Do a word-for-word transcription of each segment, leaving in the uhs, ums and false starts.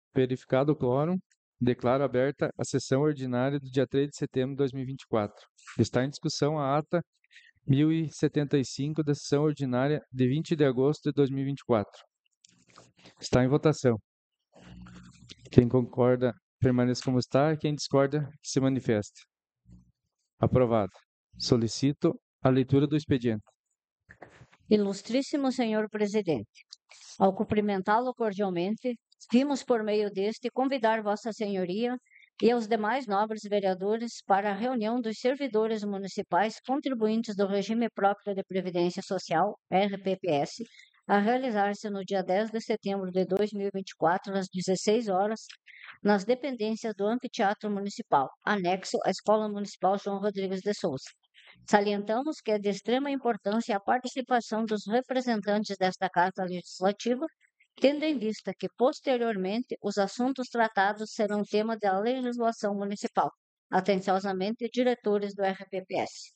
Verificado o quórum, declaro aberta a sessão ordinária do dia três de setembro de dois mil e vinte e quatro. Está em discussão a ata mil e setenta e cinco da sessão ordinária de vinte de agosto de dois mil e vinte e quatro. Está em votação. Quem concorda, permaneça como está. Quem discorda, se manifeste. Aprovado. Solicito a leitura do expediente. Ilustríssimo senhor presidente, ao cumprimentá-lo cordialmente, vimos por meio deste convidar Vossa Senhoria e aos demais nobres vereadores para a reunião dos servidores municipais contribuintes do regime próprio de Previdência Social, R P P S, a realizar-se no dia dez de setembro de dois mil e vinte e quatro, às dezesseis horas, nas dependências do Anfiteatro Municipal, anexo à Escola Municipal João Rodrigues de Souza. Salientamos que é de extrema importância a participação dos representantes desta Casa Legislativa, tendo em vista que, posteriormente, os assuntos tratados serão tema da legislação municipal. Atenciosamente, diretores do R P P S.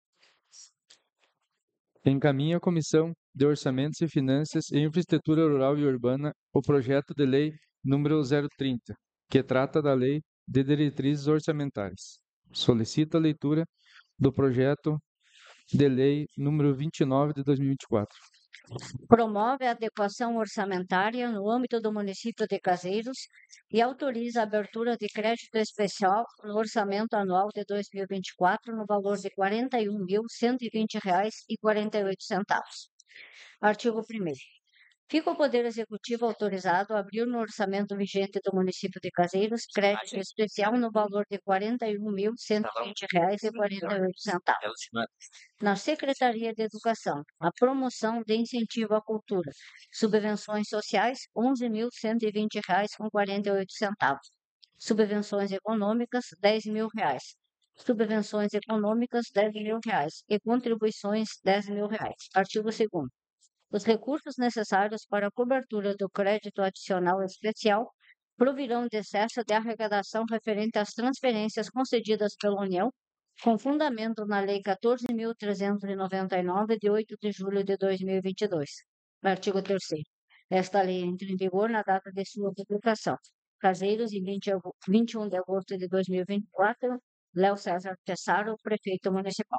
Encaminha a Comissão de Orçamentos e Finanças e Infraestrutura Rural e Urbana o projeto de lei número zero trinta, que trata da Lei de Diretrizes Orçamentárias. Solicito a leitura do projeto de lei número vinte e nove de dois mil e vinte e quatro. Promove a adequação orçamentária no âmbito do município de Caseiros e autoriza a abertura de crédito especial no orçamento anual de dois mil e vinte e quatro no valor de quarenta e um mil, cento e vinte reais e quarenta e oito centavos. Artigo primeiro. Fica o Poder Executivo autorizado a abrir no orçamento vigente do município de Caseiros crédito especial no valor de quarenta e um mil, cento e vinte reais e quarenta e oito centavos. Na Secretaria de Educação, a promoção de incentivo à cultura, subvenções sociais, onze mil, cento e vinte reais com quarenta e oito centavos. Subvenções econômicas, dez mil reais. Subvenções econômicas, dez mil reais. E contribuições, dez mil reais. Artigo segundo. Os recursos necessários para a cobertura do crédito adicional especial provirão de excesso de arrecadação referente às transferências concedidas pela União, com fundamento na Lei quatorze mil trezentos e noventa e nove, de oito de julho de dois mil e vinte e dois. Artigo terceiro. Esta lei entra em vigor na data de sua publicação. Caseiros, em vinte e um de agosto de dois mil e vinte e quatro, Léo César Tessaro, prefeito municipal.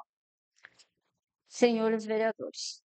Senhores vereadores,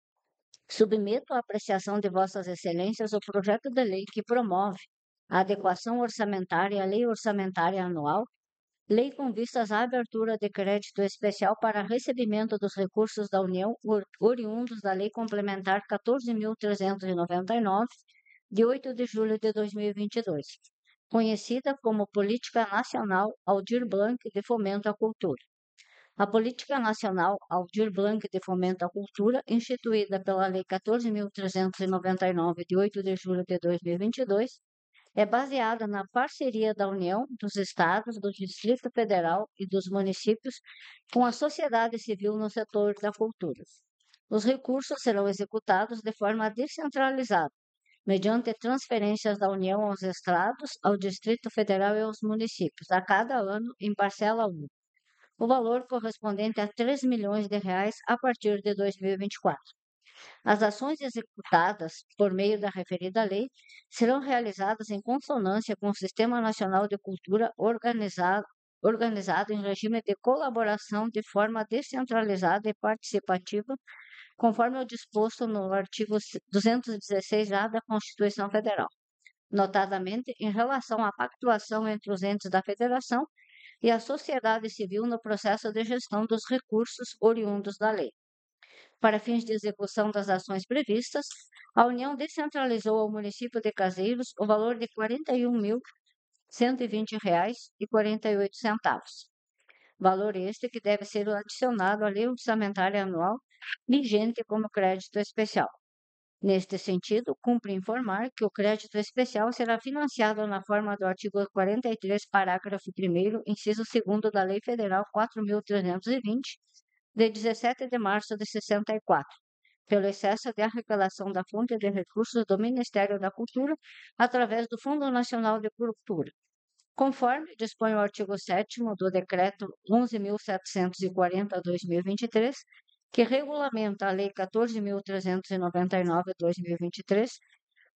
submeto à apreciação de Vossas Excelências o projeto de lei que promove a adequação orçamentária à Lei Orçamentária Anual, lei com vistas à abertura de crédito especial para recebimento dos recursos da União oriundos da Lei Complementar quatorze mil trezentos e noventa e nove, de oito de julho de dois mil e vinte e dois, conhecida como Política Nacional Aldir Blanc de Fomento à Cultura. A Política Nacional Aldir Blanc de Fomento à Cultura, instituída pela Lei quatorze mil trezentos e noventa e nove, de oito de julho de dois mil e vinte e dois, é baseada na parceria da União, dos Estados, do Distrito Federal e dos municípios com a sociedade civil no setor da cultura. Os recursos serão executados de forma descentralizada, mediante transferências da União aos Estados, ao Distrito Federal e aos municípios, a cada ano em parcela única. O valor correspondente a três milhões de reais a partir de dois mil e vinte e quatro. As ações executadas por meio da referida lei serão realizadas em consonância com o Sistema Nacional de Cultura organizado, organizado em regime de colaboração de forma descentralizada e participativa, conforme o disposto no artigo duzentos e dezesseis A da Constituição Federal, notadamente em relação à pactuação entre os entes da Federação e a sociedade civil no processo de gestão dos recursos oriundos da lei. Para fins de execução das ações previstas, a União descentralizou ao município de Caseiros o valor de quarenta e um mil, cento e vinte reais e quarenta e oito centavos. Valor este que deve ser adicionado à lei orçamentária anual vigente como crédito especial. Neste sentido, cumpre informar que o crédito especial será financiado na forma do artigo quarenta e três, parágrafo primeiro, inciso segundo da Lei Federal quatro mil trezentos e vinte, de dezessete de março de sessenta e quatro, pelo excesso de arrecadação da fonte de recursos do Ministério da Cultura através do Fundo Nacional de Cultura, conforme dispõe o artigo sétimo do Decreto onze mil setecentos e quarenta barra dois mil e vinte e três, que regulamenta a Lei quatorze mil trezentos e noventa e nove barra dois mil e vinte e três,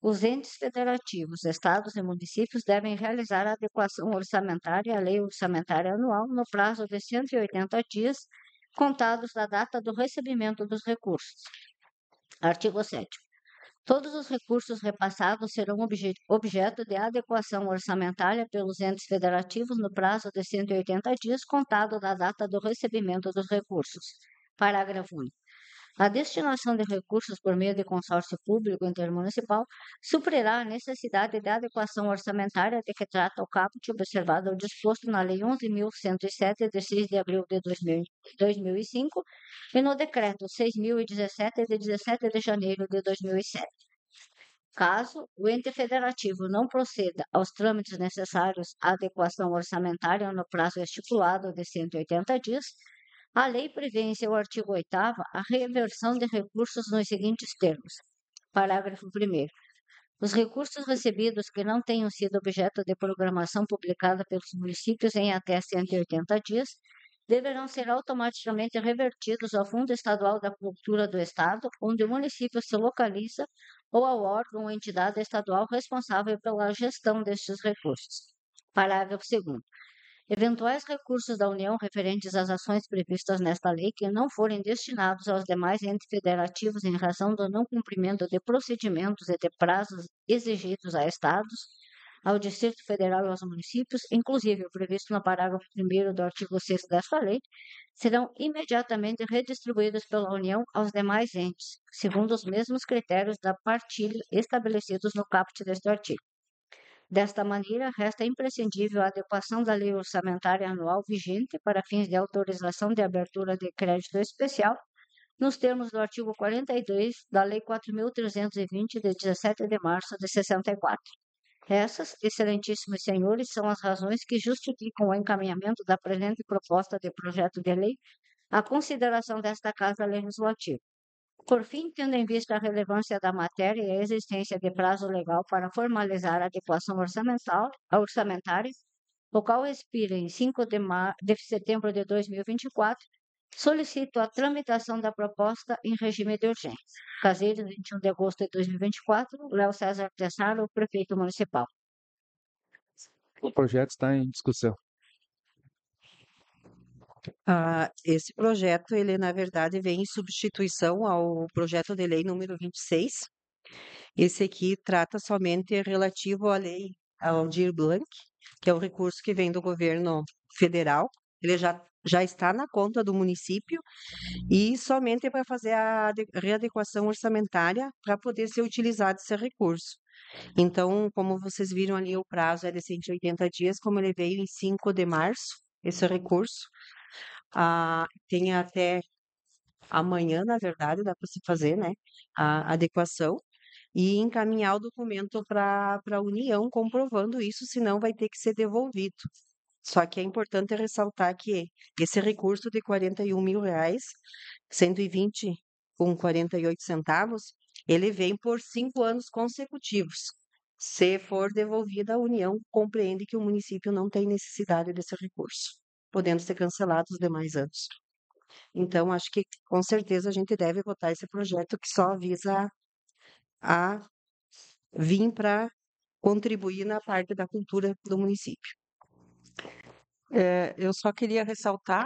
Os entes federativos, estados e municípios devem realizar a adequação orçamentária à lei orçamentária anual no prazo de cento e oitenta dias, contados da data do recebimento dos recursos. Artigo sétimo. Todos os recursos repassados serão obje- objeto de adequação orçamentária pelos entes federativos no prazo de cento e oitenta dias, contado da data do recebimento dos recursos. Parágrafo único. A destinação de recursos por meio de consórcio público intermunicipal suprirá a necessidade de adequação orçamentária de que trata o caput, observado o disposto na Lei onze mil cento e sete, de seis de abril de dois mil dois mil e cinco, e no Decreto seis mil e dezessete, de dezessete de janeiro de dois mil e sete. Caso o ente federativo não proceda aos trâmites necessários à adequação orçamentária no prazo estipulado de cento e oitenta dias, a lei prevê em seu artigo oitavo a reversão de recursos nos seguintes termos. Parágrafo primeiro. Os recursos recebidos que não tenham sido objeto de programação publicada pelos municípios em até cento e oitenta dias deverão ser automaticamente revertidos ao Fundo Estadual da Cultura do Estado, onde o município se localiza, ou ao órgão ou entidade estadual responsável pela gestão destes recursos. Parágrafo segundo. Eventuais recursos da União referentes às ações previstas nesta lei que não forem destinados aos demais entes federativos em razão do não cumprimento de procedimentos e de prazos exigidos a estados, ao Distrito Federal e aos municípios, inclusive o previsto no parágrafo primeiro do artigo sexto desta lei, serão imediatamente redistribuídos pela União aos demais entes, segundo os mesmos critérios da partilha estabelecidos no caput deste artigo. Desta maneira, resta imprescindível a adequação da lei orçamentária anual vigente para fins de autorização de abertura de crédito especial, nos termos do artigo quarenta e dois da Lei quatro mil trezentos e vinte, de dezessete de março de sessenta e quatro. Essas, excelentíssimos senhores, são as razões que justificam o encaminhamento da presente proposta de projeto de lei à consideração desta Casa Legislativa. Por fim, tendo em vista a relevância da matéria e a existência de prazo legal para formalizar a adequação orçamental, orçamentária, o qual expira em cinco de, mar... de setembro de dois mil e vinte e quatro, solicito a tramitação da proposta em regime de urgência. Caseiros, vinte e um de agosto de dois mil e vinte e quatro, Léo César Tessaro, prefeito municipal. O projeto está em discussão. Ah, esse projeto, ele na verdade vem em substituição ao projeto de lei número vinte e seis. Esse aqui trata somente relativo à lei Aldir Blanc, que é o recurso que vem do governo federal. Ele já, já está na conta do município e somente para fazer a ade- readequação orçamentária para poder ser utilizado esse recurso. Então, como vocês viram ali, o prazo é de cento e oitenta dias, como ele veio em cinco de março, esse recurso. Ah, tem até amanhã, na verdade, dá para se fazer, né, a adequação e encaminhar o documento para para a União comprovando isso, senão vai ter que ser devolvido. Só que é importante ressaltar que esse recurso de quarenta e um mil reais, cento e vinte com quarenta e oito centavos, ele vem por cinco anos consecutivos. Se for devolvida, a União compreende que o município não tem necessidade desse recurso, podendo ser cancelado os demais anos. Então, acho que com certeza a gente deve votar esse projeto que só visa a vir para contribuir na parte da cultura do município. É, eu só queria ressaltar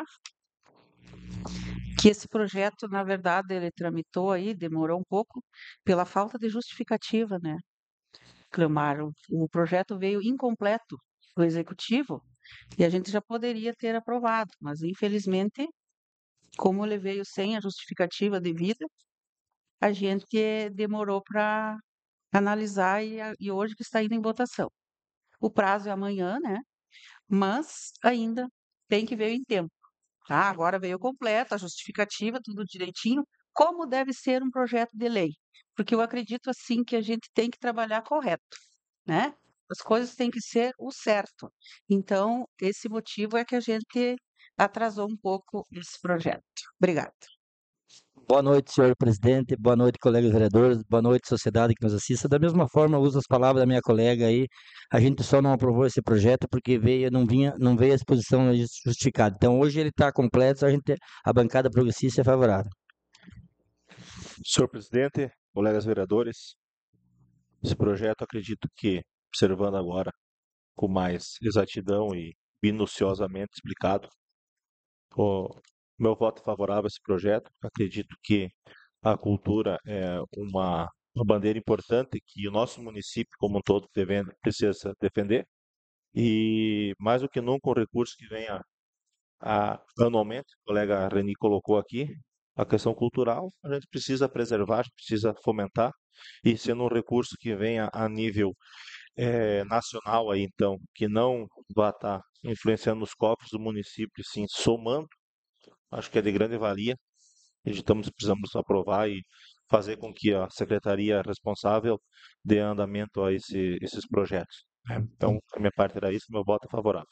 que esse projeto, na verdade, ele tramitou aí, demorou um pouco, pela falta de justificativa, né, Cleomar? O, o projeto veio incompleto do executivo e a gente já poderia ter aprovado, mas infelizmente, como ele veio sem a justificativa devida, a gente demorou para analisar e, a- e hoje que está indo em votação. O prazo é amanhã, né? Mas ainda tem que ver em tempo. Tá? Agora veio completo, a justificativa, tudo direitinho, como deve ser um projeto de lei. Porque eu acredito assim que a gente tem que trabalhar correto, né? As coisas têm que ser o certo. Então, esse motivo é que a gente atrasou um pouco esse projeto. Obrigada. Boa noite, senhor presidente. Boa noite, colegas vereadores. Boa noite, sociedade que nos assista. Da mesma forma, eu uso as palavras da minha colega aí. A gente só não aprovou esse projeto porque veio, não vinha, não veio a exposição justificada. Então, hoje ele está completo, a gente, a bancada progressista é favorável. Senhor presidente, colegas vereadores, Esse projeto, acredito que, observando agora com mais exatidão e minuciosamente explicado, o meu voto é favorável a esse projeto. Acredito que a cultura é uma, uma bandeira importante que o nosso município como um todo devendo, precisa defender. E mais do que nunca, o recurso que venha a, anualmente, o colega Reni colocou aqui, a questão cultural, a gente precisa preservar, a gente precisa fomentar, e sendo um recurso que venha a nível eh, nacional aí, então, que não vá estar influenciando os cofres do município, sim, somando, acho que é de grande valia. Editamos, precisamos aprovar e fazer com que a secretaria responsável dê andamento a esse, esses projetos. Né? Então, a minha parte era isso, meu voto é favorável.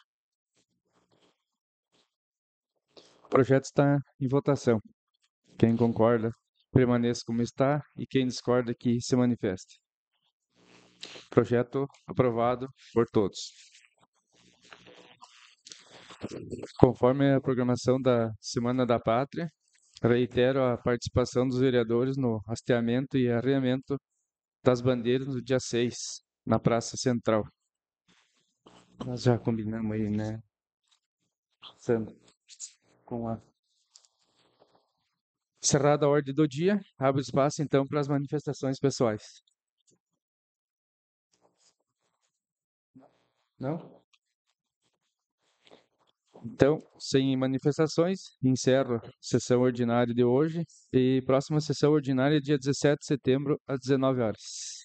O projeto está em votação. Quem concorda, permaneça como está e quem discorda que se manifeste. Projeto aprovado por todos. Conforme a programação da Semana da Pátria, reitero a participação dos vereadores no hasteamento e arreamento das bandeiras no dia seis, na Praça Central. Nós já combinamos aí, né, Sandra? Com a... Encerrada a ordem do dia, abre espaço então para as manifestações pessoais. Não? Então, sem manifestações, encerro a sessão ordinária de hoje e próxima sessão ordinária dia dezessete de setembro às dezenove horas.